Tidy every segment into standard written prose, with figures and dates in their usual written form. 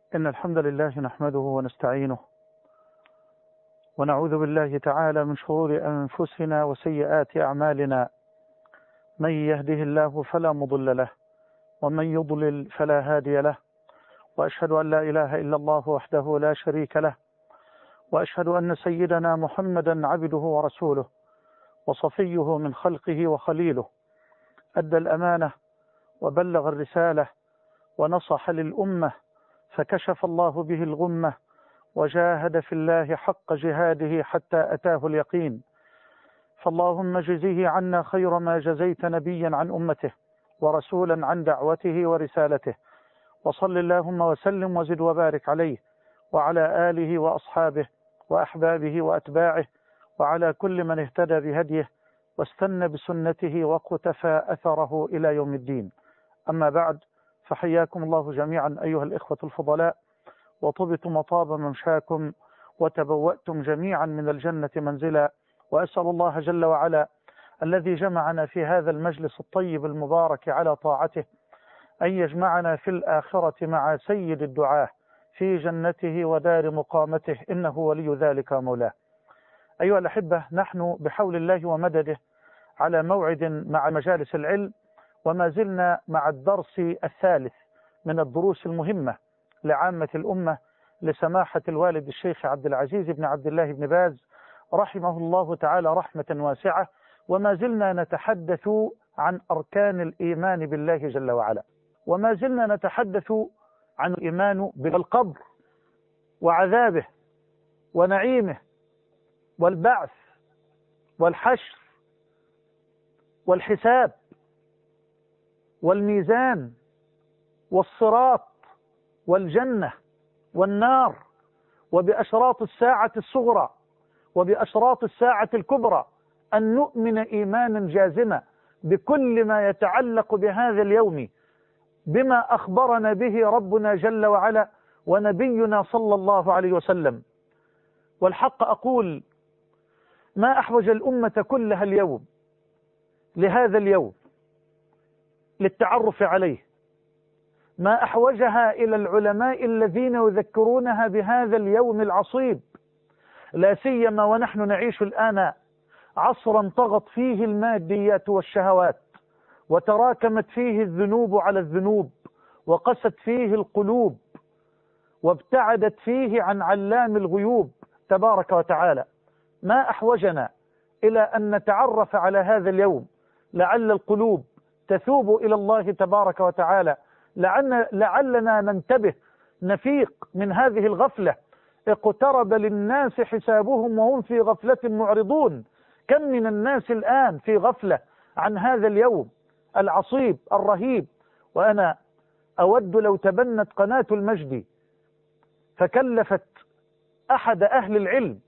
إن الحمد لله نحمده ونستعينه ونعوذ بالله تعالى من شرور أنفسنا وسيئات أعمالنا. من يهده الله فلا مضل له ومن يضلل فلا هادي له، وأشهد أن لا إله إلا الله وحده لا شريك له، وأشهد أن سيدنا محمدا عبده ورسوله وصفيه من خلقه وخليله، أدى الأمانة وبلغ الرسالة ونصح للأمة، فكشف الله به الغمة وجاهد في الله حق جهاده حتى أتاه اليقين. فاللهم جزيه عنا خير ما جزيت نبيا عن أمته ورسولا عن دعوته ورسالته، وصل اللهم وسلم وزد وبارك عليه وعلى آله وأصحابه وأحبابه وأتباعه وعلى كل من اهتدى بهديه واستنى بسنته واقتفى أثره إلى يوم الدين. أما بعد، فحياكم الله جميعا أيها الإخوة الفضلاء، وطبتم وطاب ممشاكم وتبوأتم جميعا من الجنة منزلا، وأسأل الله جل وعلا الذي جمعنا في هذا المجلس الطيب المبارك على طاعته أن يجمعنا في الآخرة مع سيد الدعاة في جنته ودار مقامته، إنه ولي ذلك مولاه. أيها الأحبة، نحن بحول الله ومدده على موعد مع مجالس العلم، وما زلنا مع الدرس الثالث من الدروس المهمة لعامة الأمة لسماحة الوالد الشيخ عبد العزيز بن عبد الله بن باز رحمه الله تعالى رحمة واسعة، وما زلنا نتحدث عن أركان الإيمان بالله جل وعلا، وما زلنا نتحدث عن الإيمان بالقبر وعذابه ونعيمه والبعث والحشر والحساب والميزان والصراط والجنة والنار، وبأشراط الساعة الصغرى وبأشراط الساعة الكبرى، أن نؤمن إيمانا جازما بكل ما يتعلق بهذا اليوم، بما أخبرنا به ربنا جل وعلا ونبينا صلى الله عليه وسلم. والحق أقول: ما أحوج الأمة كلها اليوم لهذا اليوم للتعرف عليه، ما أحوجها إلى العلماء الذين يذكرونها بهذا اليوم العصيب، لا سيما ونحن نعيش الآن عصرا طغت فيه الماديات والشهوات، وتراكمت فيه الذنوب على الذنوب، وقست فيه القلوب، وابتعدت فيه عن علام الغيوب تبارك وتعالى. ما أحوجنا إلى أن نتعرف على هذا اليوم، لعل القلوب تثوب إلى الله تبارك وتعالى، لعلنا ننتبه نفيق من هذه الغفلة. اقترب للناس حسابهم وهم في غفلة معرضون. كم من الناس الآن في غفلة عن هذا اليوم العصيب الرهيب. وأنا أود لو تبنت قناة المجد فكلفت أحد أهل العلم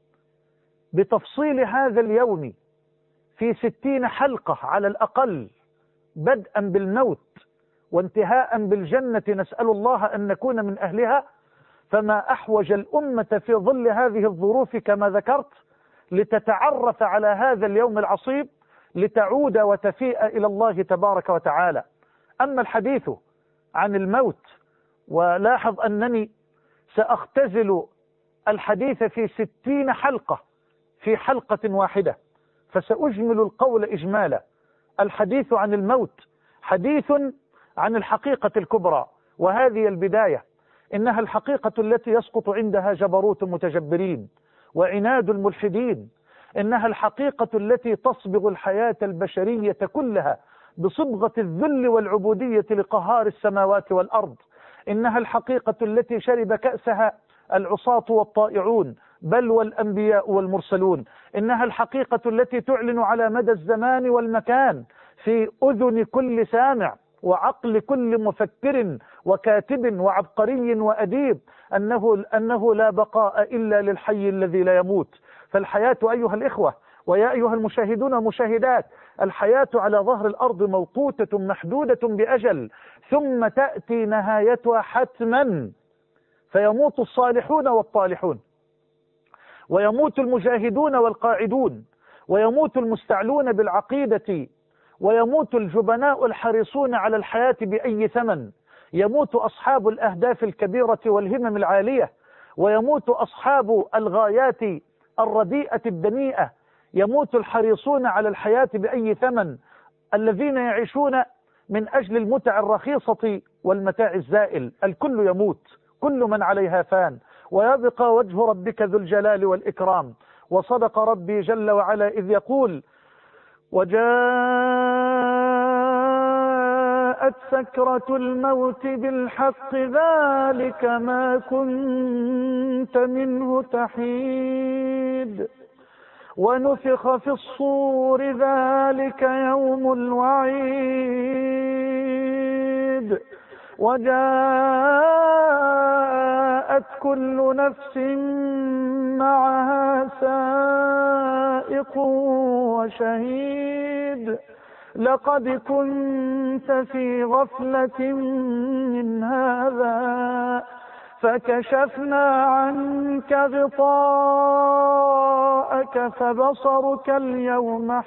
بتفصيل هذا اليوم في 60 حلقة على الأقل، بدءا بالموت وانتهاء بالجنة، نسأل الله أن نكون من أهلها. فما أحوج الأمة في ظل هذه الظروف كما ذكرت لتتعرف على هذا اليوم العصيب، لتعود وتفيء إلى الله تبارك وتعالى. أما الحديث عن الموت، ولاحظ أنني سأختزل الحديث في 60 حلقة في حلقة واحدة، فسأجمل القول إجمالا. الحديث عن الموت حديث عن الحقيقة الكبرى، وهذه البداية. إنها الحقيقة التي يسقط عندها جبروت المتجبرين وعناد الملحدين. إنها الحقيقة التي تصبغ الحياة البشرية كلها بصبغة الذل والعبودية لقهار السماوات والأرض. إنها الحقيقة التي شرب كأسها العصاة والطائعون، بل والأنبياء والمرسلون. إنها الحقيقة التي تعلن على مدى الزمان والمكان في أذن كل سامع وعقل كل مفكر وكاتب وعبقري وأديب، أنه لا بقاء إلا للحي الذي لا يموت. فالحياة أيها الإخوة ويا أيها المشاهدون والمشاهدات، الحياة على ظهر الأرض موقوتة محدودة بأجل، ثم تأتي نهايتها حتما، فيموت الصالحون والطالحون، ويموت المجاهدون والقاعدون، ويموت المستعلون بالعقيدة، ويموت الجبناء الحريصون على الحياة بأي ثمن. يموت أصحاب الأهداف الكبيرة والهمم العالية، ويموت أصحاب الغايات الرديئة الدنيئة، يموت الحريصون على الحياة بأي ثمن، الذين يعيشون من أجل المتع الرخيصة والمتاع الزائل. الكل يموت، كل من عليها فان، ويبقى وجه ربك ذو الجلال والإكرام. وصدق ربي جل وعلا إذ يقول: وجاءت سكرة الموت بالحق ذلك ما كنت منه تحيد، ونفخ في الصور ذلك يوم الوعيد، وجاءت كل نفس معها سائق وشهيد، لقد كنت في غفلة من هذا فكشفنا عنك غطاءك فبصرك اليوم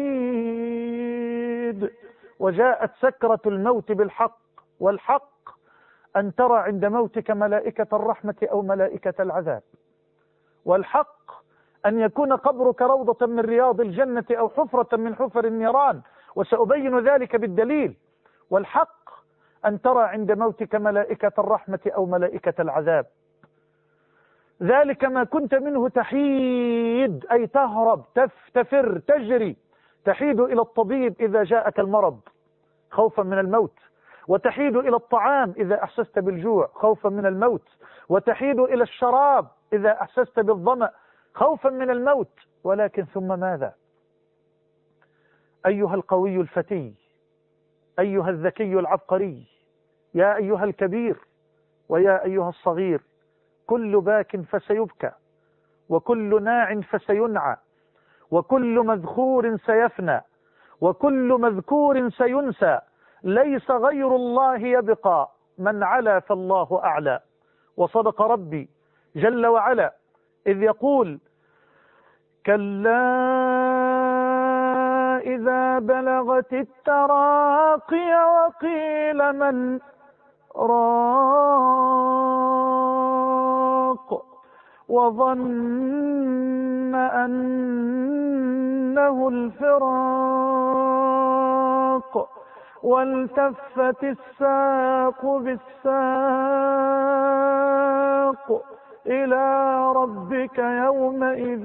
حديد. وجاءت سكرة الموت بالحق، والحق أن ترى عند موتك ملائكة الرحمة أو ملائكة العذاب، والحق أن يكون قبرك روضة من رياض الجنة أو حفرة من حفر النيران، وسأبين ذلك بالدليل. والحق أن ترى عند موتك ملائكة الرحمة أو ملائكة العذاب. ذلك ما كنت منه تحيد، أي تهرب، تفر، تجري، تحيد إلى الطبيب إذا جاءك المرض خوفا من الموت، وتحيد إلى الطعام إذا أحسست بالجوع خوفا من الموت، وتحيد إلى الشراب إذا أحسست بالظمأ خوفا من الموت. ولكن ثم ماذا؟ أيها القوي الفتي، أيها الذكي العبقري، يا أيها الكبير ويا أيها الصغير، كل باك فسيبكى، وكل ناع فسينعى، وكل مذخور سيفنى، وكل مذكور سينسى، ليس غير الله يبقى، من علا فالله أعلى. وصدق ربي جل وعلا إذ يقول: كلا إذا بلغت التراقي وقيل من راق، وظن أنه الفراق، والتفت الساق بالساق، إلى ربك يومئذ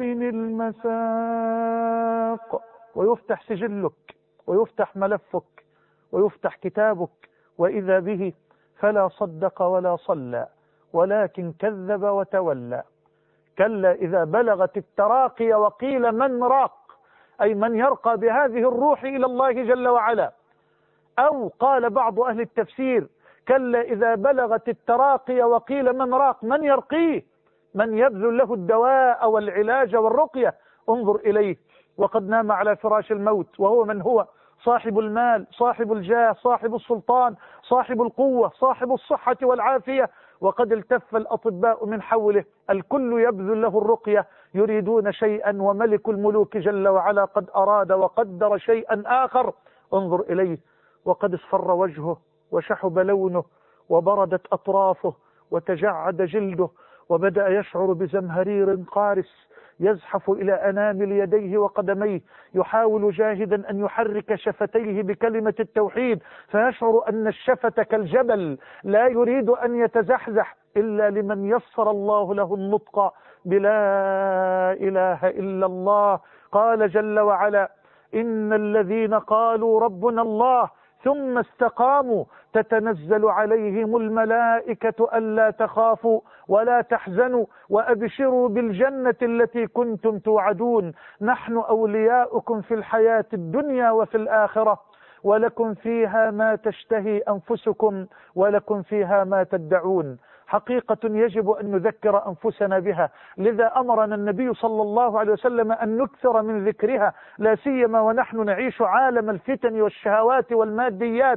المساق. ويفتح سجلك، ويفتح ملفك، ويفتح كتابك، وإذا به فلا صدق ولا صلى، ولكن كذب وتولى. كلا إذا بلغت التراقي وقيل من راق، أي من يرقى بهذه الروح إلى الله جل وعلا. أو قال بعض أهل التفسير: كلا إذا بلغت التراقي وقيل من راق، من يرقيه، من يبذل له الدواء والعلاج والرقية. انظر إليه وقد نام على فراش الموت، وهو من هو؟ صاحب المال، صاحب الجاه، صاحب السلطان، صاحب القوة، صاحب الصحة والعافية، وقد التف الأطباء من حوله، الكل يبذل له الرقية، يريدون شيئا وملك الملوك جل وعلا قد أراد وقدر شيئا آخر. انظر إليه وقد اصفر وجهه وشحب لونه وبردت أطرافه وتجعد جلده، وبدأ يشعر بزمهرير قارس يزحف إلى أنامل يديه وقدميه، يحاول جاهدا أن يحرك شفتيه بكلمة التوحيد، فيشعر أن الشفة كالجبل لا يريد أن يتزحزح إلا لمن يسر الله له النطق بلا إله إلا الله. قال جل وعلا: إن الذين قالوا ربنا الله ثم استقاموا تتنزل عليهم الملائكة ألا تخافوا ولا تحزنوا وأبشروا بالجنة التي كنتم توعدون، نحن أولياؤكم في الحياة الدنيا وفي الآخرة، ولكم فيها ما تشتهي أنفسكم ولكم فيها ما تدعون. حقيقة يجب أن نذكر أنفسنا بها، لذا أمرنا النبي صلى الله عليه وسلم أن نكثر من ذكرها، لا سيما ونحن نعيش عالم الفتن والشهوات والماديات.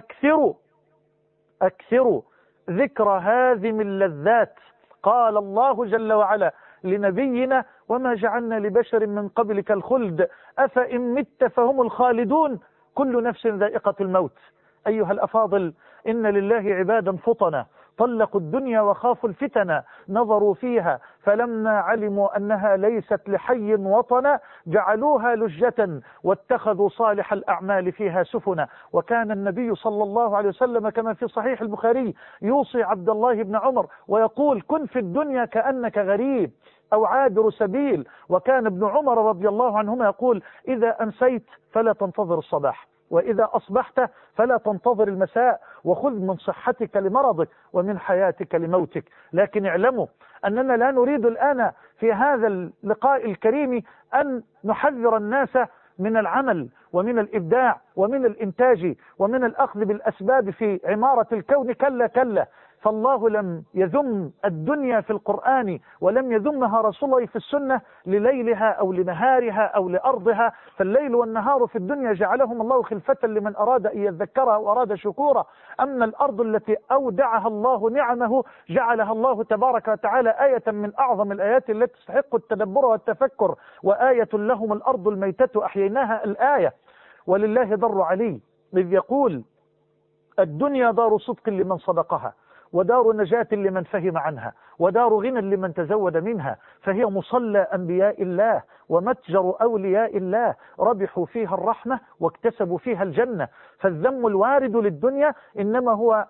أكثروا ذكر هذه اللذات. قال الله جل وعلا لنبينا: وما جعلنا لبشر من قبلك الخلد أفإن مت فهم الخالدون، كل نفس ذائقة الموت. أيها الأفاضل، إن لله عبادا فطنا طلقوا الدنيا وخافوا الفتن، نظروا فيها فلما علموا أنها ليست لحي وطنا جعلوها لجة واتخذوا صالح الأعمال فيها سفنا. وكان النبي صلى الله عليه وسلم كما في صحيح البخاري يوصي عبد الله بن عمر ويقول: كن في الدنيا كأنك غريب أو عابر سبيل. وكان ابن عمر رضي الله عنهما يقول: إذا أمسيت فلا تنتظر الصباح، وإذا أصبحت فلا تنتظر المساء، وخذ من صحتك لمرضك ومن حياتك لموتك. لكن اعلموا أننا لا نريد الآن في هذا اللقاء الكريم أن نحذر الناس من العمل ومن الإبداع ومن الإنتاج ومن الأخذ بالأسباب في عمارة الكون. كلا كلا، فالله لم يذم الدنيا في القرآن ولم يذمها رسول الله في السنة لليلها أو لنهارها أو لأرضها، فالليل والنهار في الدنيا جعلهم الله خلفة لمن أراد أن يذكرها وأراد شكورا. أما الأرض التي أودعها الله نعمه جعلها الله تبارك وتعالى آية من أعظم الآيات التي تستحق التدبر والتفكر. وآية لهم الأرض الميتة أحييناها الآية. ولله در علي إذ يقول: الدنيا دار صدق لمن صدقها، ودار نجاة لمن فهم عنها، ودار غنى لمن تزود منها، فهي مصلى أنبياء الله ومتجر أولياء الله، ربحوا فيها الرحمة واكتسبوا فيها الجنة. فالذم الوارد للدنيا إنما هو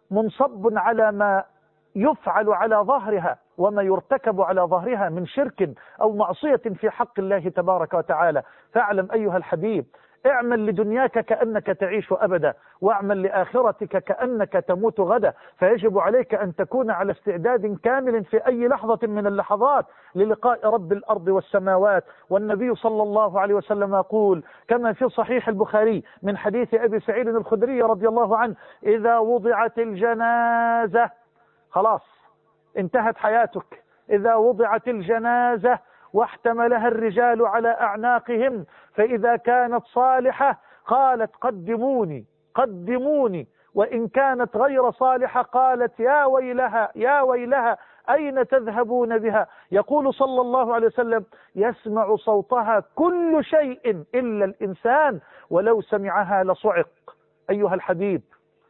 منصب على ما يفعل على ظهرها وما يرتكب على ظهرها من شرك أو معصية في حق الله تبارك وتعالى. فاعلم أيها الحبيب، اعمل لدنياك كأنك تعيش أبدا، واعمل لآخرتك كأنك تموت غدا. فيجب عليك أن تكون على استعداد كامل في أي لحظة من اللحظات للقاء رب الأرض والسماوات. والنبي صلى الله عليه وسلم يقول كما في صحيح البخاري من حديث أبي سعيد الخدري رضي الله عنه: إذا وضعت الجنازة، خلاص انتهت حياتك، إذا وضعت الجنازة واحتملها الرجال على أعناقهم، فإذا كانت صالحة قالت: قدموني قدموني، وإن كانت غير صالحة قالت: يا ويلها يا ويلها أين تذهبون بها؟ يقول صلى الله عليه وسلم: يسمع صوتها كل شيء إلا الإنسان، ولو سمعها لصعق. أيها الحبيب،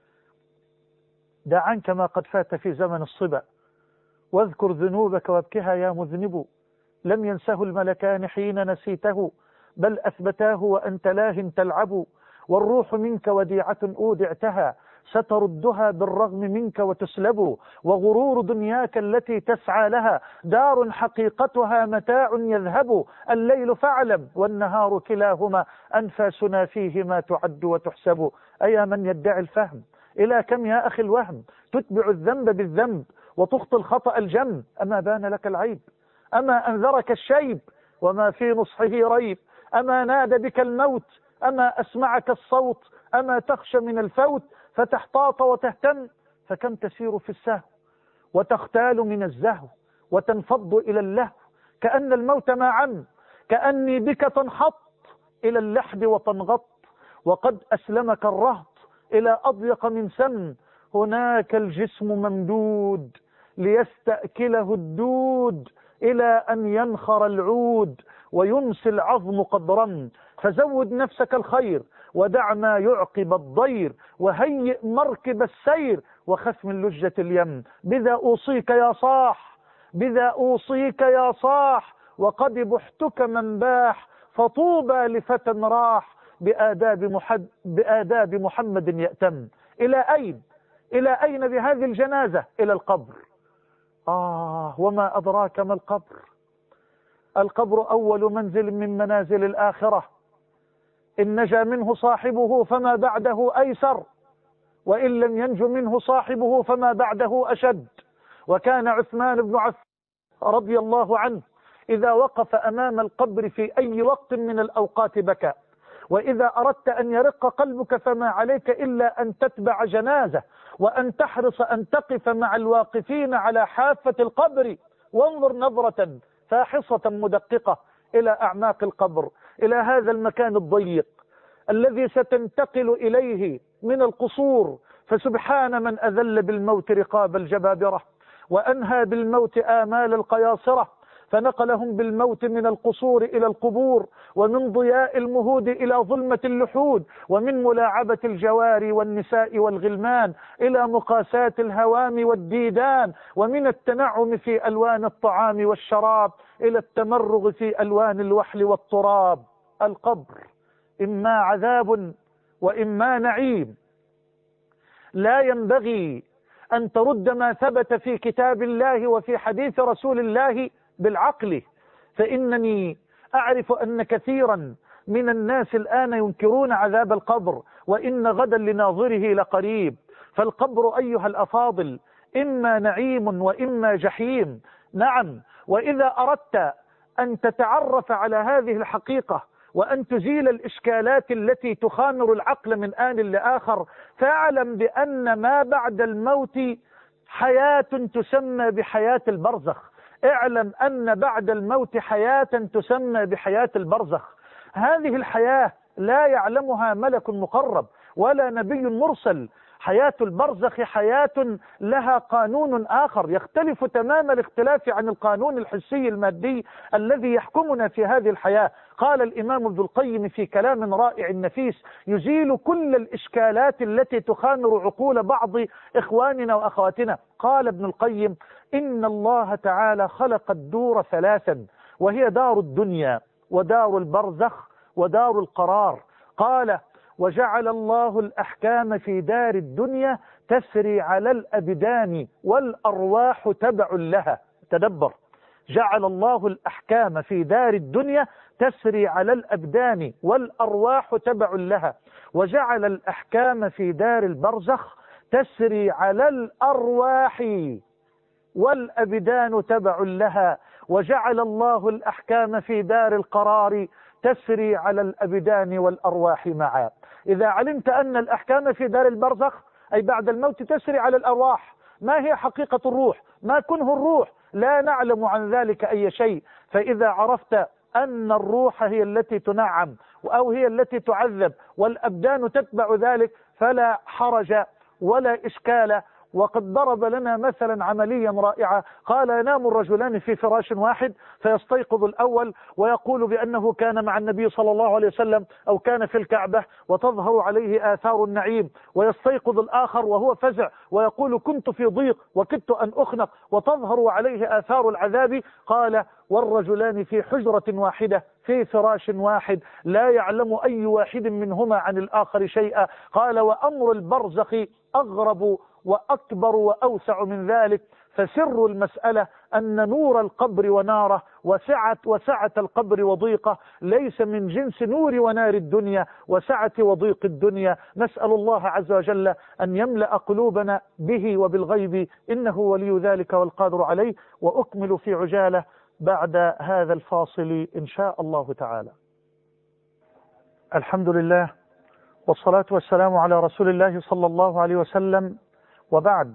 دع عنك ما قد فات في زمن الصبا، واذكر ذنوبك وابكها يا مذنب. لم ينسه الملكان حين نسيته، بل أثبتاه وأنت لاه تلعب. والروح منك وديعة أودعتها، ستردها بالرغم منك وتسلب. وغرور دنياك التي تسعى لها دار حقيقتها متاع يذهب. الليل فاعلم والنهار كلاهما أنفاسنا فيهما تعد وتحسب. أيا من يدعي الفهم، إلى كم يا أخي الوهم تتبع الذنب بالذنب وتخطي الخطأ الجم؟ أما بان لك العيب، أما أنذرك الشيب وما في نصحه ريب، أما نادى بك الموت، أما أسمعك الصوت، أما تخشى من الفوت فتحتاط وتهتم؟ فكم تسير في السهو وتختال من الزهو وتنفض إلى اللهو، كأن الموت ما عم، كأني بك تنحط إلى اللحد وتنغط، وقد أسلمك الرهط إلى أضيق من سم. هناك الجسم ممدود ليستأكله الدود، إلى أن ينخر العود ويمسي العظم قدرا. فزود نفسك الخير ودع ما يعقب الضير، وهيئ مركب السير وخف من لجة اليم. بذا أوصيك يا صاح، بذا أوصيك يا صاح، وقد بحتك من باح، فطوبى لفتى راح بآداب محمد يأتم. إلى أين؟ إلى أين بهذه الجنازة؟ إلى القبر. وما أدراك ما القبر؟ القبر أول منزل من منازل الآخرة، إن نجا منه صاحبه فما بعده أيسر، وإن لم ينج منه صاحبه فما بعده أشد. وكان عثمان بن عفان رضي الله عنه إذا وقف أمام القبر في أي وقت من الأوقات بكى. وإذا أردت أن يرق قلبك فما عليك إلا أن تتبع جنازة، وأن تحرص أن تقف مع الواقفين على حافة القبر، وانظر نظرة فاحصة مدققة إلى أعماق القبر، إلى هذا المكان الضيق الذي ستنتقل إليه من القصور. فسبحان من أذل بالموت رقاب الجبابرة، وأنهى بالموت آمال القياصرة، فنقلهم بالموت من القصور إلى القبور، ومن ضياء المهود إلى ظلمة اللحود، ومن ملاعبة الجواري والنساء والغلمان إلى مقاساة الهوام والديدان، ومن التنعم في ألوان الطعام والشراب إلى التمرغ في ألوان الوحل والتراب. القبر إما عذاب وإما نعيم. لا ينبغي أن ترد ما ثبت في كتاب الله وفي حديث رسول الله بالعقل، فإنني أعرف أن كثيرا من الناس الآن ينكرون عذاب القبر، وإن غدا لناظره لقريب. فالقبر أيها الأفاضل إما نعيم وإما جحيم. نعم، وإذا أردت أن تتعرف على هذه الحقيقة وأن تزيل الإشكالات التي تخامر العقل من آن لآخر، فاعلم بأن ما بعد الموت حياة تسمى بحياة البرزخ. اعلم أن بعد الموت حياة تسمى بحياة البرزخ. هذه الحياة لا يعلمها ملك مقرب ولا نبي مرسل. حياة البرزخ حياة لها قانون آخر يختلف تمام الاختلاف عن القانون الحسي المادي الذي يحكمنا في هذه الحياة. قال الإمام ابن القيم في كلام رائع نفيس يزيل كل الإشكالات التي تخامر عقول بعض إخواننا وأخواتنا. قال ابن القيم: إن الله تعالى خلق الدور ثلاثا، وهي دار الدنيا ودار البرزخ ودار القرار. قال: وجعل الله الأحكام في دار الدنيا تسري على الأبدان والأرواح تبع لها. تدبر: جعل الله الأحكام في دار الدنيا تسري على الأبدان والأرواح تبع لها، وجعل الأحكام في دار البرزخ تسري على الأرواح والأبدان تبع لها، وجعل الله الأحكام في دار القرار تسري على الأبدان والأرواح معا. إذا علمت أن الأحكام في دار البرزخ أي بعد الموت تسري على الأرواح، ما هي حقيقة الروح؟ ما كنه الروح؟ لا نعلم عن ذلك أي شيء. فإذا عرفت أن الروح هي التي تنعم أو هي التي تعذب والأبدان تتبع ذلك فلا حرج ولا إشكال. وقد ضرب لنا مثلا عمليا رائعة. قال: ينام الرجلان في فراش واحد، فيستيقظ الأول ويقول بأنه كان مع النبي صلى الله عليه وسلم أو كان في الكعبة وتظهر عليه آثار النعيم، ويستيقظ الآخر وهو فزع ويقول: كنت في ضيق وكدت أن أخنق، وتظهر عليه آثار العذاب. قال: والرجلان في حجرة واحدة في فراش واحد لا يعلم أي واحد منهما عن الآخر شيئا. قال: وأمر البرزخ أغرب وأكبر وأوسع من ذلك. فسر المسألة أن نور القبر وناره وسعة القبر وضيقه ليس من جنس نور ونار الدنيا وسعة وضيق الدنيا. نسأل الله عز وجل أن يملأ قلوبنا به وبالغيب، إنه ولي ذلك والقادر عليه. وأكمل في عجالة بعد هذا الفاصل إن شاء الله تعالى. الحمد لله والصلاة والسلام على رسول الله صلى الله عليه وسلم، وبعد.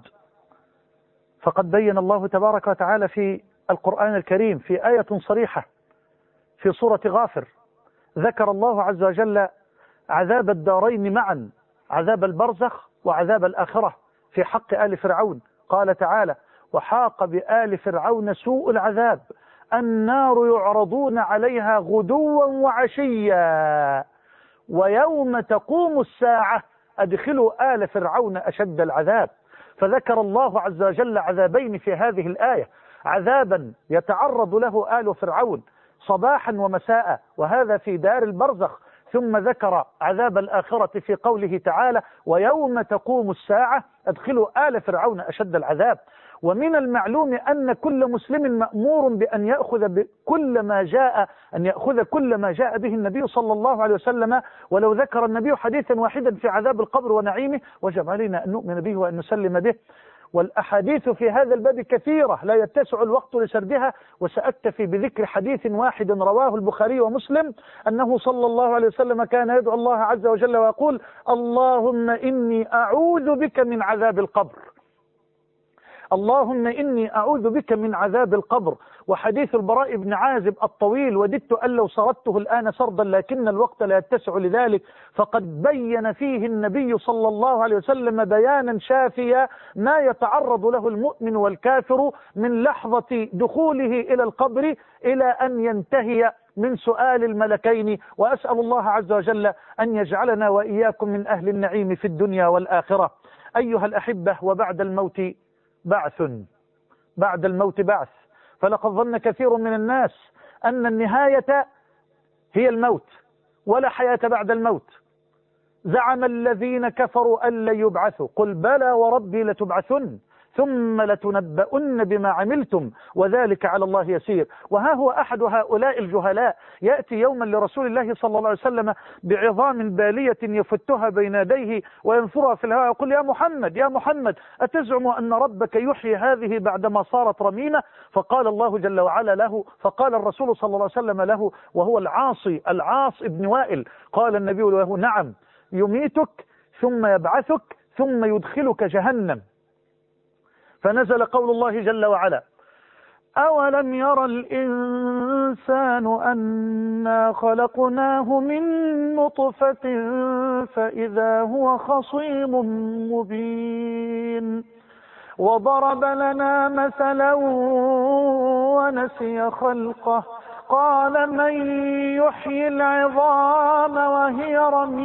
فقد بين الله تبارك وتعالى في القرآن الكريم في آية صريحة في سورة غافر، ذكر الله عز وجل عذاب الدارين معا، عذاب البرزخ وعذاب الآخرة في حق آل فرعون. قال تعالى: وحاق بآل فرعون سوء العذاب النار يعرضون عليها غدوا وعشيا ويوم تقوم الساعة أدخلوا آل فرعون أشد العذاب. فذكر الله عز وجل عذابين في هذه الآية: عذابا يتعرض له آل فرعون صباحا ومساء، وهذا في دار البرزخ. ثم ذكر عذاب الآخرة في قوله تعالى: ويوم تقوم الساعة أدخلوا آل فرعون أشد العذاب. ومن المعلوم أن كل مسلم مأمور بأن يأخذ كل ما جاء به النبي صلى الله عليه وسلم، ولو ذكر النبي حديثا واحدا في عذاب القبر ونعيمه وجب علينا أن نؤمن به وأن نسلم به. والأحاديث في هذا الباب كثيرة لا يتسع الوقت لسردها، وسأكتفي بذكر حديث واحد رواه البخاري ومسلم أنه صلى الله عليه وسلم كان يدعو الله عز وجل ويقول: اللهم إني أعوذ بك من عذاب القبر، اللهم إني أعوذ بك من عذاب القبر. وحديث البراء بن عازب الطويل: وددت أن لو سردته الآن سردا لكن الوقت لا يتسع لذلك، فقد بين فيه النبي صلى الله عليه وسلم بيانا شافيا ما يتعرض له المؤمن والكافر من لحظة دخوله إلى القبر إلى أن ينتهي من سؤال الملكين. وأسأل الله عز وجل أن يجعلنا وإياكم من أهل النعيم في الدنيا والآخرة. أيها الأحبة، وبعد الموت بعث، بعد الموت بعث. فلقد ظن كثير من الناس أن النهاية هي الموت ولا حياة بعد الموت. زعم الذين كفروا أن لن يبعثوا، قل بلى وربي لتبعثن ثم لتنبؤن بما عملتم وذلك على الله يسير. وها هو أحد هؤلاء الجهلاء يأتي يوما لرسول الله صلى الله عليه وسلم بعظام بالية يفتها بين يديه وينثرها في الهواء، يقول: يا محمد يا محمد، أتزعم أن ربك يحيي هذه بعدما صارت رميمة؟ فقال الله جل وعلا له، فقال الرسول صلى الله عليه وسلم له وهو العاص ابن وائل، قال النبي له: نعم، يميتك ثم يبعثك ثم يدخلك جهنم. فنزل قول الله جل وعلا: أولم يرى الإنسان أنا خلقناه من نطفة فإذا هو خصيم مبين وضرب لنا مثلا ونسي خلقه قال من يحيي العظام وهي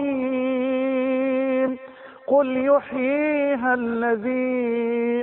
رميم قل يحييها الذي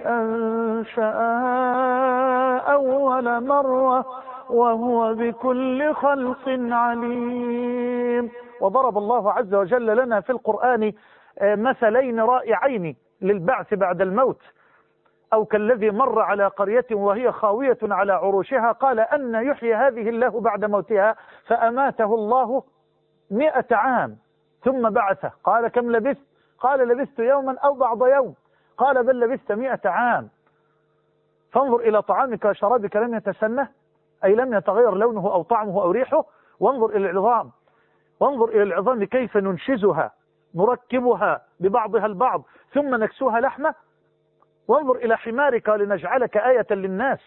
أنشأها أول مرة وهو بكل خلق عليم. وضرب الله عز وجل لنا في القرآن مثلين رائعين للبعث بعد الموت. أو كالذي مر على قرية وهي خاوية على عروشها قال أن يحيي هذه الله بعد موتها فأماته الله 100 عام ثم بعثه. قال: كم لبثت؟ قال: لبثت يوما أو بعض يوم. قال: بل لبثت 100 عام. فانظر إلى طعامك وشرابك لم يتسنه، أي لم يتغير لونه أو طعمه أو ريحه. وانظر إلى العظام، وانظر إلى العظام كيف ننشزها نركبها ببعضها البعض ثم نكسوها لحمة. وانظر إلى حمارك لنجعلك آية للناس.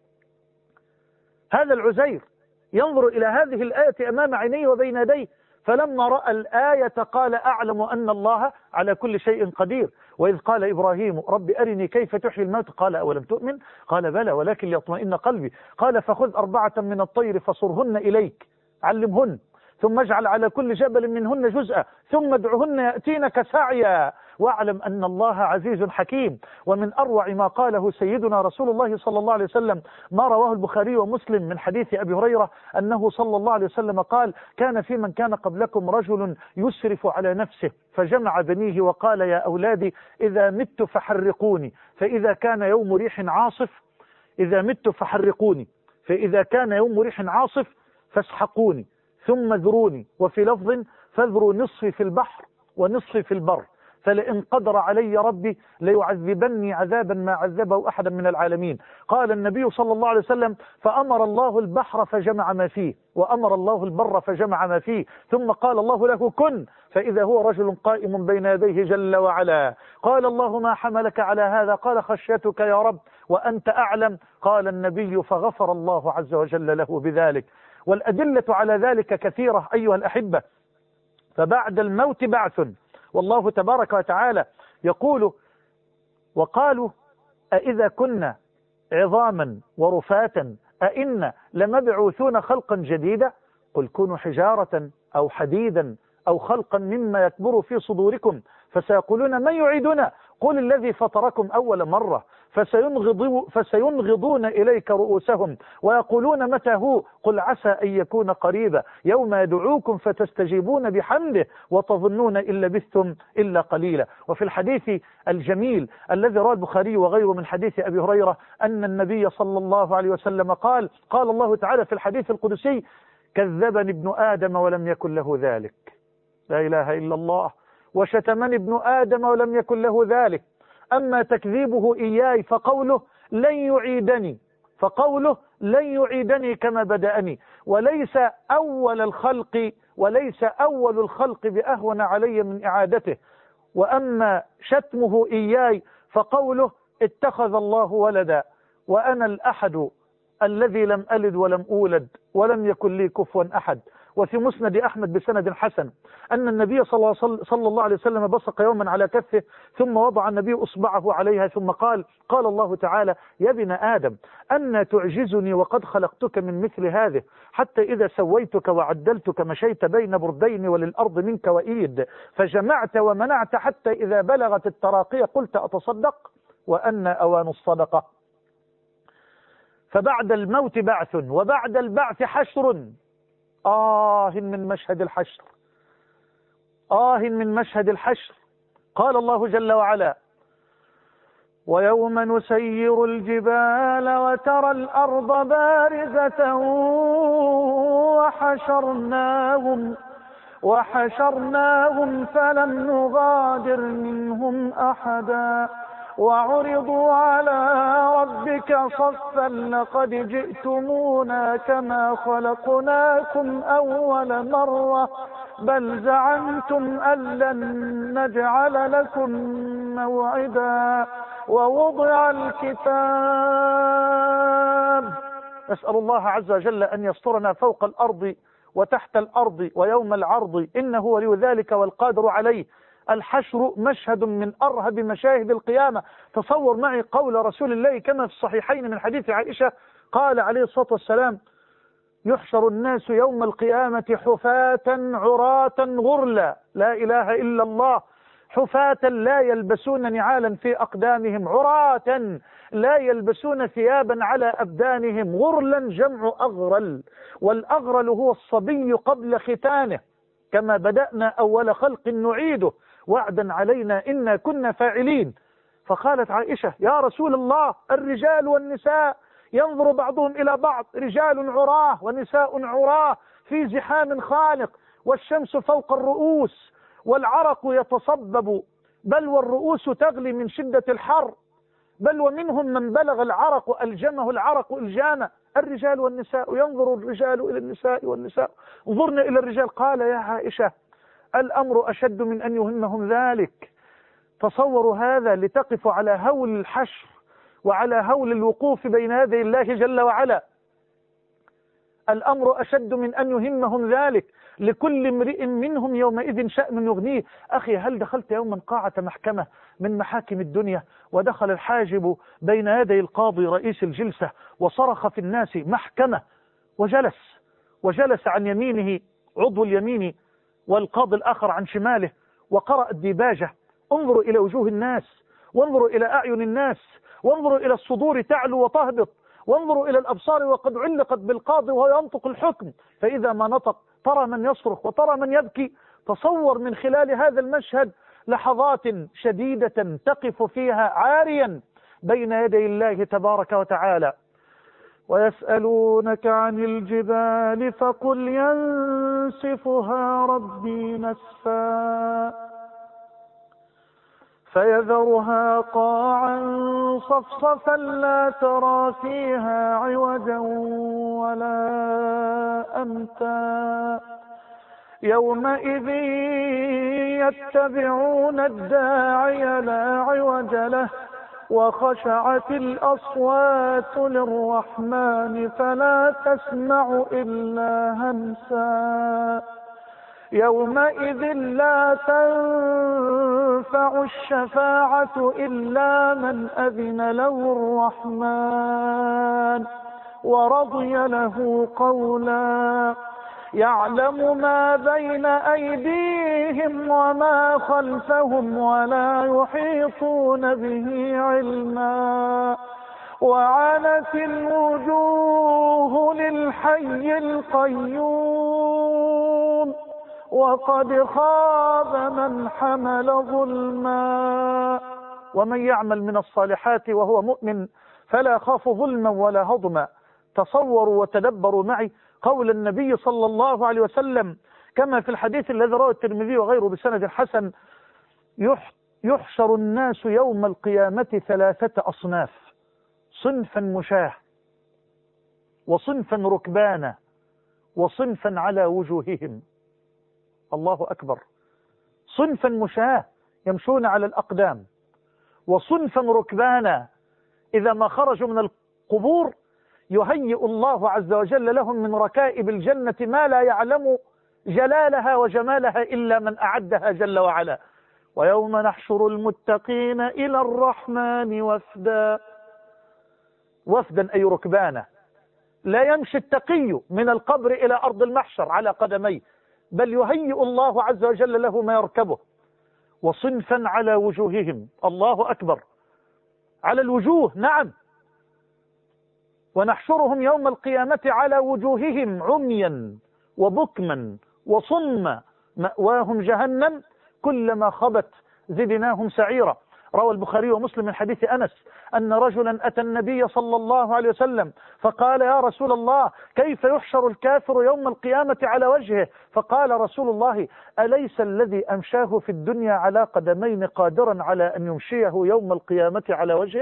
هذا العزير ينظر إلى هذه الآية أمام عينيه وبين يديه، فلما رأى الآية قال: أعلم أن الله على كل شيء قدير. وإذ قال إبراهيم: رب أرني كيف تحيي الموت قال: أولم تؤمن؟ قال: بلى ولكن ليطمئن قلبي. قال: فخذ 4 من الطير فصرهن إليك، علمهن، ثم اجعل على كل جبل منهن جزءا ثم ادعهن يأتينك سعيا واعلم أن الله عزيز حكيم. ومن أروع ما قاله سيدنا رسول الله صلى الله عليه وسلم ما رواه البخاري ومسلم من حديث أبي هريرة أنه صلى الله عليه وسلم قال: كان في من كان قبلكم رجل يسرف على نفسه فجمع بنيه وقال: يا أولادي إذا مت فحرقوني فإذا كان يوم ريح عاصف، إذا مت فحرقوني فإذا كان يوم ريح عاصف فاسحقوني ثم ذروني، وفي لفظ: فاذروا نصفي في البحر ونصفي في البر، فلئن قدر علي ربي ليعذبني عذابا ما عذبه أحدا من العالمين. قال النبي صلى الله عليه وسلم: فأمر الله البحر فجمع ما فيه، وأمر الله البر فجمع ما فيه، ثم قال الله له: كن، فإذا هو رجل قائم بين يديه جل وعلا. قال الله: ما حملك على هذا؟ قال: خشيتك يا رب وأنت أعلم. قال النبي: فغفر الله عز وجل له بذلك. والأدلة على ذلك كثيرة أيها الأحبة. فبعد الموت بعث، والله تبارك وتعالى يقول: وقالوا أإذا كنا عظاما ورفاتا أئنا لمبعوثون خلقا جديدا قل كونوا حجارة أو حديدا أو خلقا مما يكبر في صدوركم فسيقولون من يعيدنا قل الذي فطركم أول مرة فسينغضون إليك رؤوسهم ويقولون متى هو قل عسى أن يكون قريبا يوم يدعوكم فتستجيبون بحمده وتظنون إن لبثتم إلا قليلا. وفي الحديث الجميل الذي رواه البخاري وغيره من حديث أبي هريرة أن النبي صلى الله عليه وسلم قال الله تعالى في الحديث القدسي: كذبني ابن آدم ولم يكن له ذلك. لا إله إلا الله. وشتمني ابن آدم ولم يكن له ذلك. أما تكذيبه إياي فقوله لن يعيدني كما بدأني. وليس أول الخلق بأهون علي من إعادته. وأما شتمه إياي فقوله اتخذ الله ولدا وأنا الأحد الذي لم ألد ولم أولد ولم يكن لي كفوا أحد. وفي مسند أحمد بسند حسن أن النبي صلى الله عليه وسلم بصق يوما على كفه ثم وضع النبي أصبعه عليها ثم قال الله تعالى: يا ابن آدم أن تعجزني وقد خلقتك من مثل هذه، حتى إذا سويتك وعدلتك مشيت بين بردين وللأرض منك وإيد، فجمعت ومنعت حتى إذا بلغت التراقية قلت أتصدق وأن أوان الصدقة. فبعد الموت بعث وبعد البعث حشر. من مشهد الحشر، من مشهد الحشر. قال الله جل وعلا: ويوم نسير الجبال وترى الأرض بارزة وحشرناهم فلم نغادر منهم أحدا وعرضوا على ربك صفا لقد جئتمونا كما خلقناكم أول مرة بل زعمتم أن لن نجعل لكم موعدا ووضع الكتاب. نسأل الله عز وجل أن يسترنا فوق الأرض وتحت الأرض ويوم العرض، إنه ولي ذلك والقادر عليه. الحشر مشهد من أرهب مشاهد القيامة. تصور معي قول رسول الله كما في الصحيحين من حديث عائشة، قال عليه الصلاة والسلام: يحشر الناس يوم القيامة حفاة عراة غرلا، لا إله إلا الله، حفاة لا يلبسون نعالا في أقدامهم، عراة لا يلبسون ثيابا على أبدانهم، غرلا جمع أغرل، والأغرل هو الصبي قبل ختانه، كما بدأنا أول خلق نعيده وعدا علينا إنا كنا فاعلين. فقالت عائشة: يا رسول الله، الرجال والنساء ينظر بعضهم إلى بعض، رجال عراه ونساء عراه في زحام خانق، والشمس فوق الرؤوس والعرق يتصبب، بل والرؤوس تغلي من شدة الحر، بل ومنهم من بلغ العرق ألجمه العرق إلجاما. الرجال والنساء، ينظر الرجال إلى النساء والنساء انظرن إلى الرجال. قال: يا عائشة، الأمر أشد من أن يهمهم ذلك. تصوروا هذا لتقف على هول الحشر وعلى هول الوقوف بين يدي الله جل وعلا. الأمر أشد من أن يهمهم ذلك، لكل امرئ منهم يومئذ شأن يغنيه. أخي، هل دخلت يوما قاعة محكمة من محاكم الدنيا ودخل الحاجب بين يدي القاضي رئيس الجلسة وصرخ في الناس محكمة، وجلس عن يمينه عضو اليمين والقاضي الآخر عن شماله وقرأ الديباجة؟ انظروا إلى وجوه الناس، وانظروا إلى أعين الناس، وانظروا إلى الصدور تعلو وتهبط، وانظروا إلى الأبصار وقد علقت بالقاضي وهو ينطق الحكم، فإذا ما نطق ترى من يصرخ وترى من يبكي. تصور من خلال هذا المشهد لحظات شديدة تقف فيها عاريا بين يدي الله تبارك وتعالى. ويسألونك عن الجبال فقل ينسفها ربي نسفا فيذرها قاعا صفصفا لا ترى فيها عوجا ولا أمتا يومئذ يتبعون الداعي لا عوج له وخشعت الأصوات للرحمن فلا تسمع إلا همسا يومئذ لا تنفع الشفاعة إلا من أذن له الرحمن ورضي له قولا يعلم ما بين أيديهم وما خلفهم ولا يحيطون به علما وعنت الوجوه للحي القيوم وقد خاب من حمل ظلما ومن يعمل من الصالحات وهو مؤمن فلا خاف ظلما ولا هضما. تصوروا وتدبروا معي قول النبي صلى الله عليه وسلم كما في الحديث الذي رواه الترمذي وغيره بسند حسن: يحشر الناس يوم القيامة 3 أصناف: صنفا مشاة وصنفا ركبانا وصنفا على وجوههم. الله أكبر. صنفا مشاة يمشون على الأقدام، وصنفا ركبانا إذا ما خرجوا من القبور يهيئ الله عز وجل لهم من ركائب الجنة ما لا يعلم جلالها وجمالها إلا من أعدها جل وعلا. ويوم نحشر المتقين إلى الرحمن وفدا، وفدا أي ركبانا. لا يمشي التقي من القبر إلى أرض المحشر على قدميه، بل يهيئ الله عز وجل له ما يركبه. وصنفا على وجوههم، الله أكبر، على الوجوه، نعم. ونحشرهم يوم القيامة على وجوههم عميا وبكما وصما مأواهم جهنم كلما خبت زدناهم سعيرا. روى البخاري ومسلم من حديث أنس أن رجلا أتى النبي صلى الله عليه وسلم فقال: يا رسول الله، كيف يحشر الكافر يوم القيامة على وجهه؟ فقال رسول الله: أليس الذي أمشاه في الدنيا على قدمين قادرا على أن يمشيه يوم القيامة على وجهه؟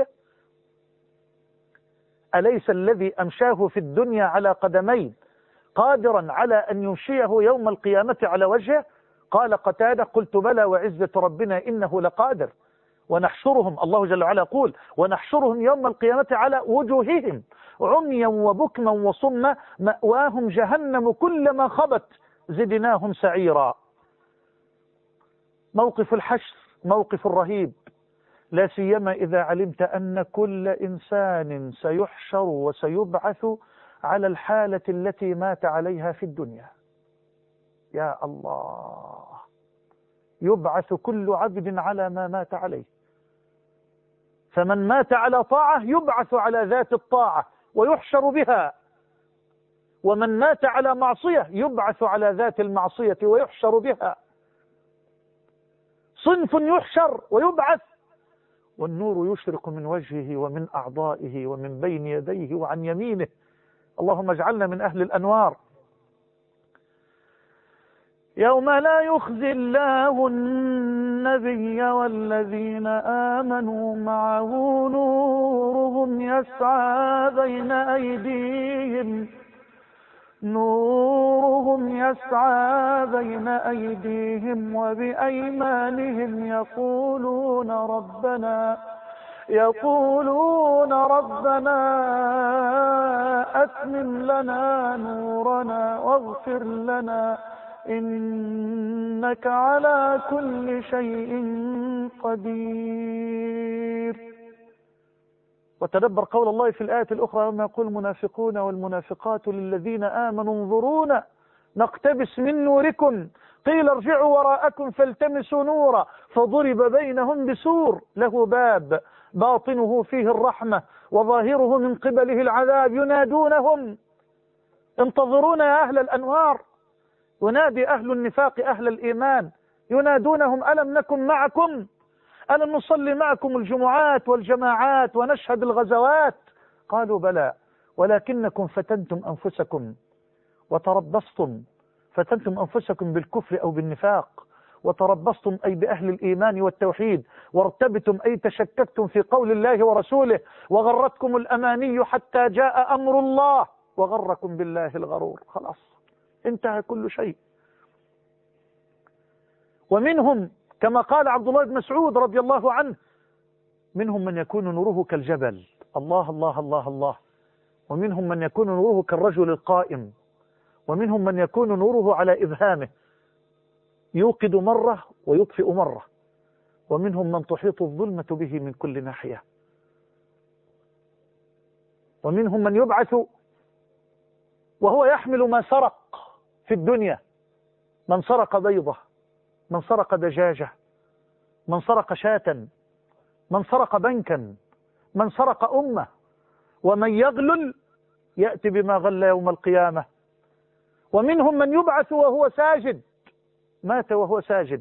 أليس الذي أمشاه في الدنيا على قدمين قادرا على أن يمشيه يوم القيامة على وجهه؟ قال قتادة: قلت بلى وعزة ربنا إنه لقادر. ونحشرهم، الله جل وعلا يقول: ونحشرهم يوم القيامة على وجوههم عميا وبكما وصما مأواهم جهنم كلما خبت زدناهم سعيرا. موقف الحشر موقف رهيب، لا سيما إذا علمت أن كل إنسان سيحشر وسيبعث على الحالة التي مات عليها في الدنيا. يا الله، يبعث كل عبد على ما مات عليه. فمن مات على طاعة يبعث على ذات الطاعة ويحشر بها، ومن مات على معصية يبعث على ذات المعصية ويحشر بها. صنف يحشر ويبعث والنور يشرق من وجهه ومن أعضائه ومن بين يديه وعن يمينه. اللهم اجعلنا من أهل الأنوار. يوم لا يخزي الله النبي والذين آمنوا معه نورهم يسعى بين أيديهم وبأيمانهم يقولون ربنا أتمم لنا نورنا واغفر لنا إنك على كل شيء قدير. وتدبر قول الله في الآية الأخرى: يوم يقول المنافقون والمنافقات للذين آمنوا انظرونا نقتبس من نوركم قيل ارجعوا وراءكم فالتمسوا نورا فضرب بينهم بسور له باب باطنه فيه الرحمة وظاهره من قبله العذاب ينادونهم. انتظرونا يا أهل الأنوار. ينادي أهل النفاق أهل الإيمان، ينادونهم: ألم نكن معكم؟ ألم نصلي معكم الجمعات والجماعات ونشهد الغزوات؟ قالوا بلى ولكنكم فتنتم أنفسكم وتربصتم، فتنتم أنفسكم بالكفر أو بالنفاق، وتربصتم أي بأهل الإيمان والتوحيد، وارتبتم أي تشككتم في قول الله ورسوله، وغرتكم الأماني حتى جاء أمر الله وغركم بالله الغرور. خلاص انتهى كل شيء. ومنهم كما قال عبد الله بن مسعود رضي الله عنه: منهم من يكون نوره كالجبل، الله الله الله الله، ومنهم من يكون نوره كالرجل القائم، ومنهم من يكون نوره على إبهامه يوقد مرة ويطفئ مرة، ومنهم من تحيط الظلمة به من كل ناحية، ومنهم من يبعث وهو يحمل ما سرق في الدنيا، من سرق بيضة، من سرق دجاجة، من سرق شاة، من سرق بنكا، من سرق أمة. ومن يغلل يأتي بما غل يوم القيامة. ومنهم من يبعث وهو ساجد، مات وهو ساجد.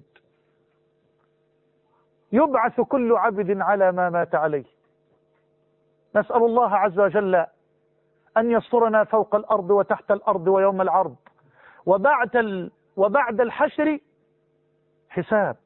يبعث كل عبد على ما مات عليه. نسأل الله عز وجل أن يسترنا فوق الأرض وتحت الأرض ويوم العرض. وبعد الحشر حساب،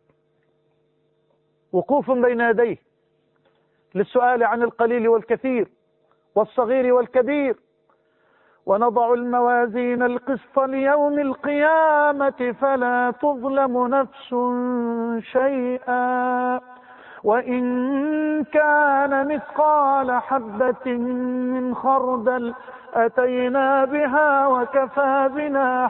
وقوف بين يديه للسؤال عن القليل والكثير والصغير والكبير. ونضع الموازين القسط ليوم القيامة فلا تظلم نفس شيئا وإن كان مثقال حبة من خردل أتينا بها وكفى بنا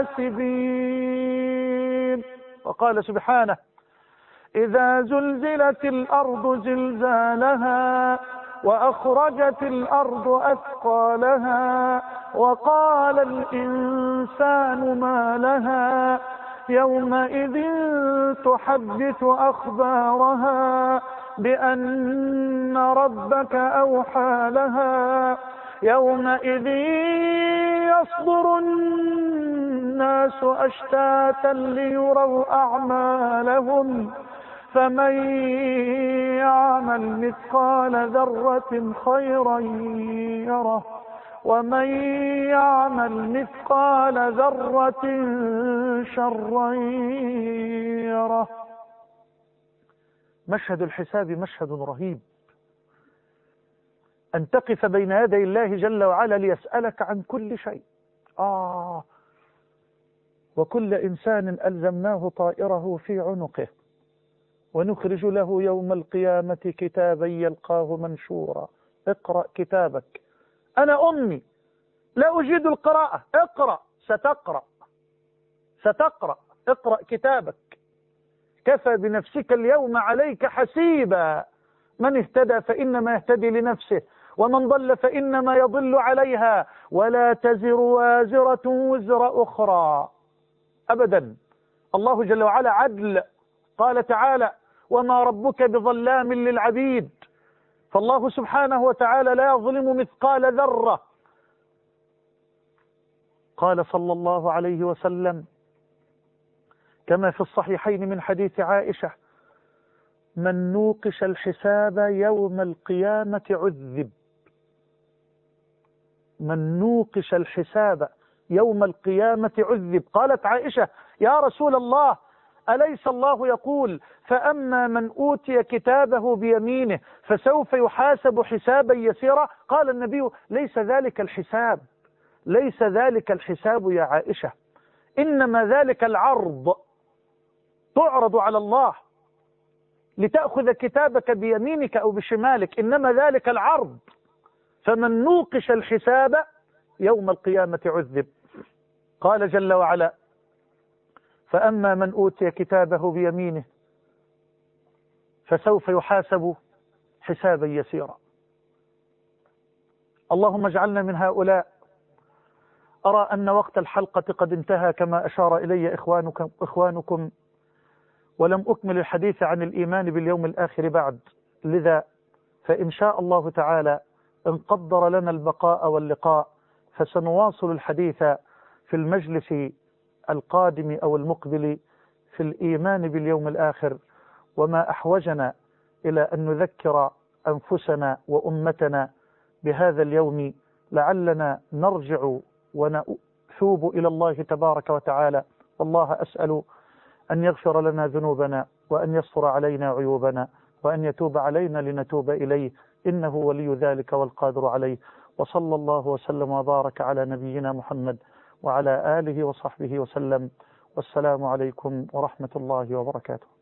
حاسبين. وقال سبحانه: إذا زلزلت الأرض زلزالها وأخرجت الأرض أثقالها وقال الإنسان ما لها يومئذ تحدث أخبارها بأن ربك أوحى لها يومئذ يصدر الناس أشتاتا ليروا أعمالهم فمن يعمل مثقال ذرة خيرا يره ومن يعمل مثقال ذرة شرا يره. مشهد الحساب مشهد رهيب، أن تقف بين يدي الله جل وعلا ليسألك عن كل شيء. وكل إنسان ألزمناه طائره في عنقه ونخرج له يوم القيامة كتابا يلقاه منشورا اقرأ كتابك. أنا أمي لا أجيد القراءة، اقرأ ستقرأ اقرأ كتابك. كفى بنفسك اليوم عليك حسيبا. من اهتدى فإنما يهتدي لنفسه ومن ضل فإنما يضل عليها ولا تزر وازرة وزر أخرى أبدا. الله جل وعلا عدل، قال تعالى: وما ربك بظلام للعبيد. فالله سبحانه وتعالى لا يظلم مثقال ذرة. قال صلى الله عليه وسلم كما في الصحيحين من حديث عائشة: من نوقش الحساب يوم القيامة عذب. من نوقش الحساب يوم القيامة عذب. قالت عائشة: يا رسول الله، أليس الله يقول: فأما من أوتي كتابه بيمينه فسوف يحاسب حسابا يسيرا؟ قال النبي: ليس ذلك الحساب، ليس ذلك الحساب يا عائشة، إنما ذلك العرض. تعرض على الله لتأخذ كتابك بيمينك أو بشمالك، إنما ذلك العرض. فمن نوقش الحساب يوم القيامة عذب. قال جل وعلا: فأما من أوتي كتابه بيمينه فسوف يحاسب حسابا يسيرا. اللهم اجعلنا من هؤلاء. أرى أن وقت الحلقة قد انتهى كما أشار إلي إخوانكم، ولم أكمل الحديث عن الإيمان باليوم الآخر بعد، لذا فإن شاء الله تعالى إن قدر لنا البقاء واللقاء فسنواصل الحديث في المجلس القادم أو المقبل في الإيمان باليوم الآخر، وما أحوجنا إلى أن نذكر أنفسنا وأمتنا بهذا اليوم لعلنا نرجع ونثوب إلى الله تبارك وتعالى. والله أسأل أن يغفر لنا ذنوبنا وأن يستر علينا عيوبنا وأن يتوب علينا لنتوب إليه، إنه ولي ذلك والقادر عليه. وصلى الله وسلم وبارك على نبينا محمد وعلى آله وصحبه وسلم. والسلام عليكم ورحمة الله وبركاته.